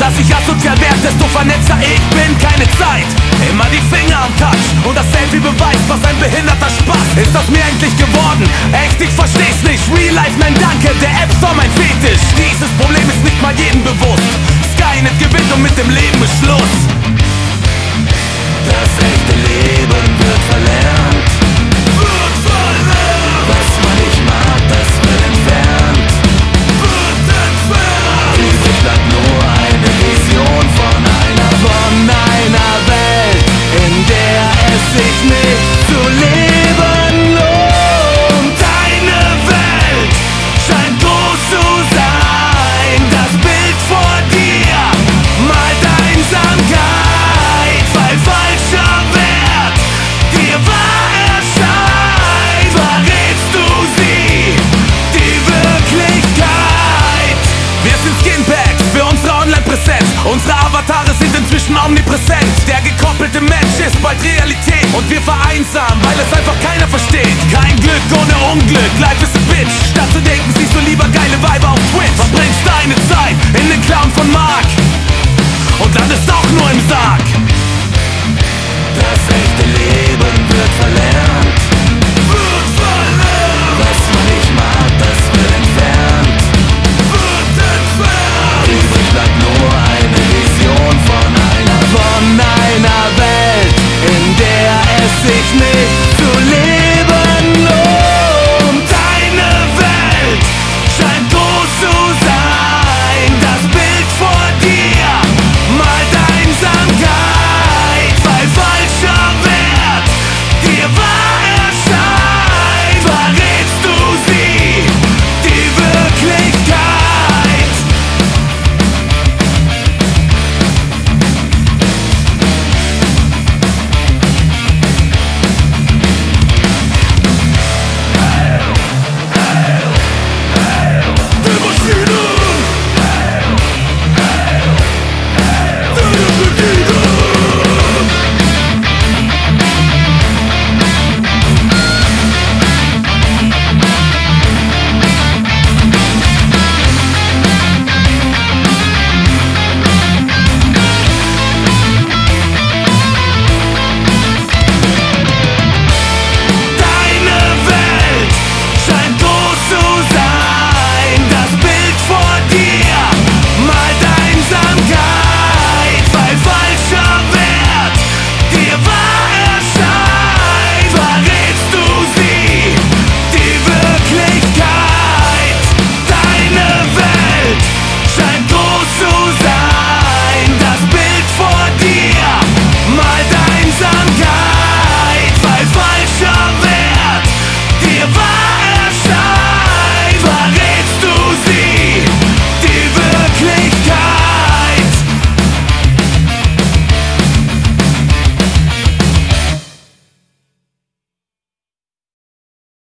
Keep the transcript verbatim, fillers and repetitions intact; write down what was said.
dass ich asozial werd, desto vernetzter ich bin, keine Zeit. Immer die Finger am Touch und das Selfie beweist, was ein behinderter Spaß ist das mir endlich geworden. Echt, ich versteh's nicht. Real Life, nein danke, der App Store mein Fetisch. Dieses Problem ist nicht mal jedem bewusst. Skynet gewinnt und mit dem Leben ist Schluss. Das echte Leben wird verlernt. Wird verlernt. Was man nicht mag, das wird entfernt. Wird entfernt. Übrig bleibt nur eine Vision von einer, von einer Welt, in der es sich nicht zu leben lohnt. Deine Welt scheint groß zu sein. Das Bild vor dir malt Einsamkeit, weil falscher Wert dir wahr erscheint. Verrätst du sie, die Wirklichkeit? Wir sind Skinpacks für unsere Online-Präsenz. Unsere Avatare sind inzwischen omnipräsent. Der gekoppelte Mensch ist bald Realität und wir vereinsamen, weil es einfach keiner versteht. Kein Glück ohne Unglück, life is a bitch. Statt zu denken, siehst du lieber geile Weiber